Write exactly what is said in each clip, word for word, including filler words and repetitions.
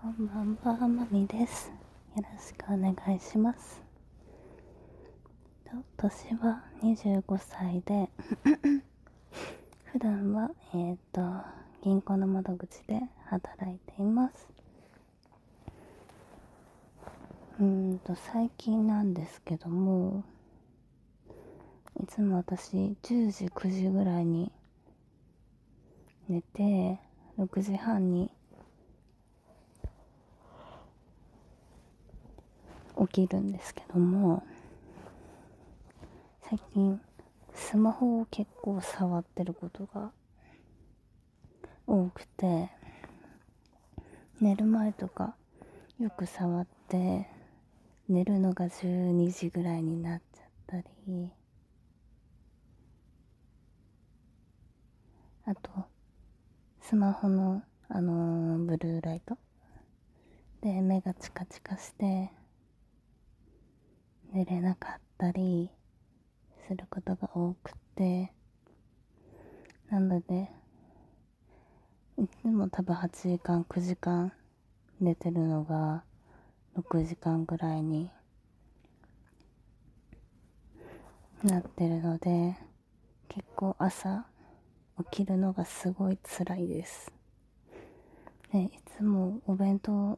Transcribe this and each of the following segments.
こんばんは、まみです。よろしくお願いします。年はにじゅうごさいで普段は、えーと、銀行の窓口で働いています。うーんと、最近なんですけども、いつも私、じゅうじ、くじぐらいに寝て、ろくじはんに起きるんですけども、最近スマホを結構触ってることが多くて、寝る前とかよく触って寝るのがじゅうにじぐらいになっちゃったり、あとスマホのあのーブルーライトで目がチカチカして寝れなかったりすることが多くて、なのでいつも多分はちじかんくじかん寝てるのがろくじかんぐらいになってるので、結構朝起きるのがすごい辛いです。でいつもお弁当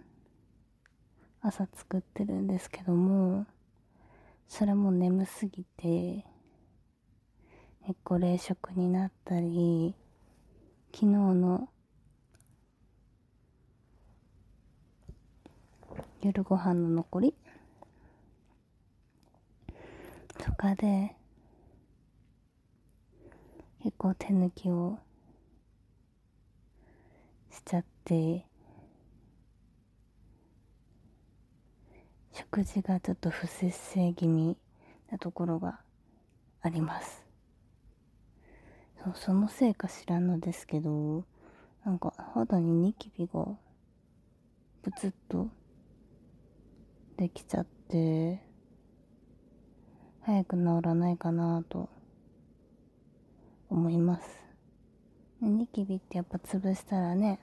朝作ってるんですけども、それも眠すぎて結構冷食になったり、昨日の夜ご飯の残りとかで結構手抜きをしちゃって、食事がちょっと不摂生気味なところがあります。そう、そのせいか知らんのですけど、なんか肌にニキビがブツッとできちゃって、早く治らないかなと思います。ニキビってやっぱ潰したらね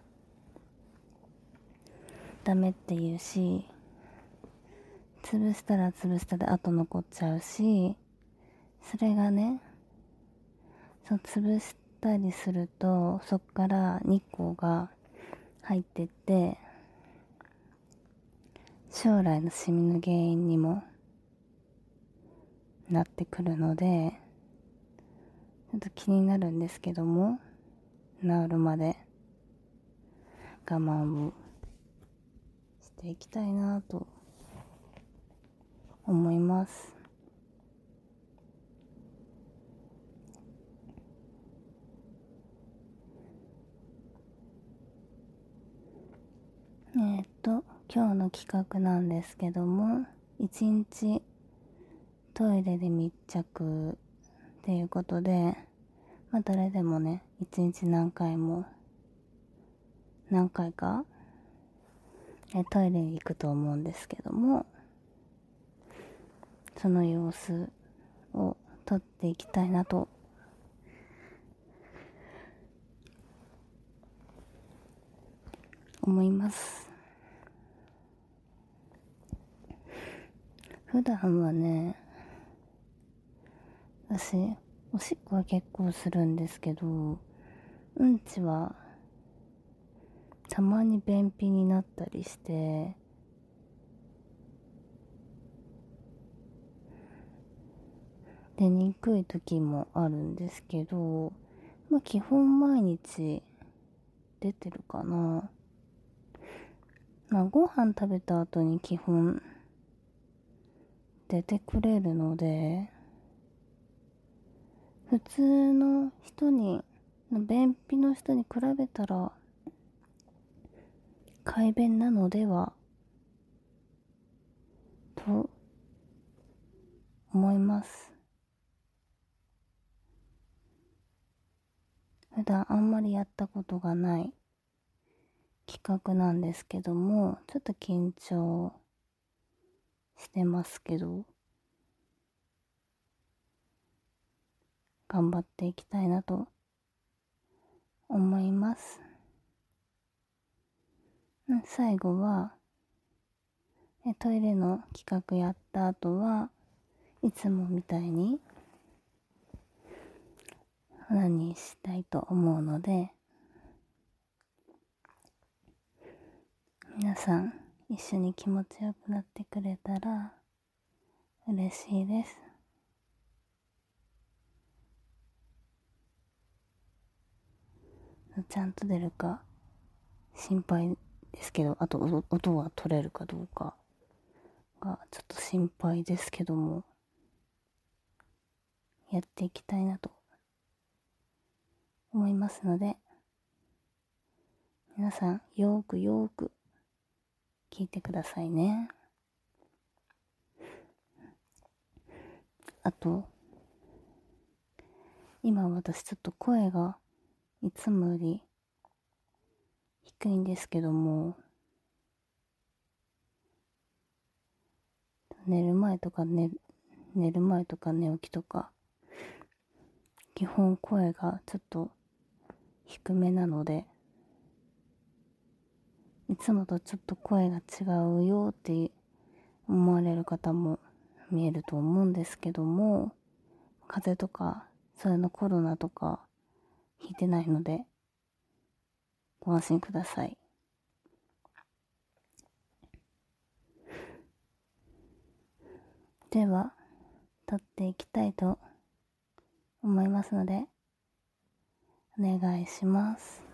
ダメって言うし、潰したら潰したで後残っちゃうし、それがね、そう潰したりするとそっから日光が入ってって将来のシミの原因にもなってくるので、ちょっと気になるんですけども、治るまで我慢をしていきたいなと思います。えーっと今日の企画なんですけども、一日トイレで密着っていうことで、まあ誰でもね一日何回も何回かえトイレに行くと思うんですけども、その様子を撮っていきたいなと思います。普段はね、私おしっこは結構するんですけど、うんちはたまに便秘になったりして出にくい時もあるんですけど、まあ基本毎日出てるかな。まあご飯食べた後に基本出てくれるので、普通の人に便秘の人に比べたら快便なのではと思います。普段あんまりやったことがない企画なんですけども、ちょっと緊張してますけど頑張っていきたいなと思います。 最後はトイレの企画やった後はいつもみたいに何したいと思うので、皆さん一緒に気持ちよくなってくれたら嬉しいです。ちゃんと出るか心配ですけど、あと音は取れるかどうかがちょっと心配ですけども、やっていきたいなと思いますので、皆さんよーくよーく聞いてくださいね。あと、今私ちょっと声がいつもより低いんですけども、寝る前とか寝寝る前とか寝起きとか基本声がちょっと低めなので、いつもとちょっと声が違うよって思われる方も見えると思うんですけども、風邪とかそういうのコロナとかひいてないのでご安心ください。では撮っていきたいと思いますのでお願いします。